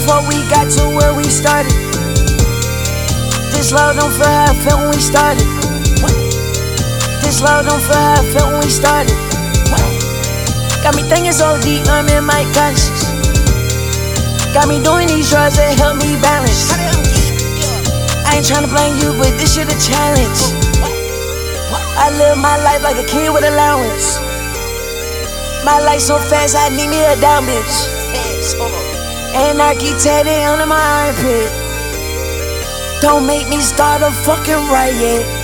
before we got to where we started. This love don't feel how I felt when we started. This love don't feel how I felt when we started. Got me thinking so deep, I'm in my conscience. Got me doing these drugs that help me balance. I ain't tryna blame you, but this shit a challenge. I live my life like a kid with allowance. My life so fast, I need me a down bitch. Anarchy tatted under my armpit. Don't make me start a fucking riot.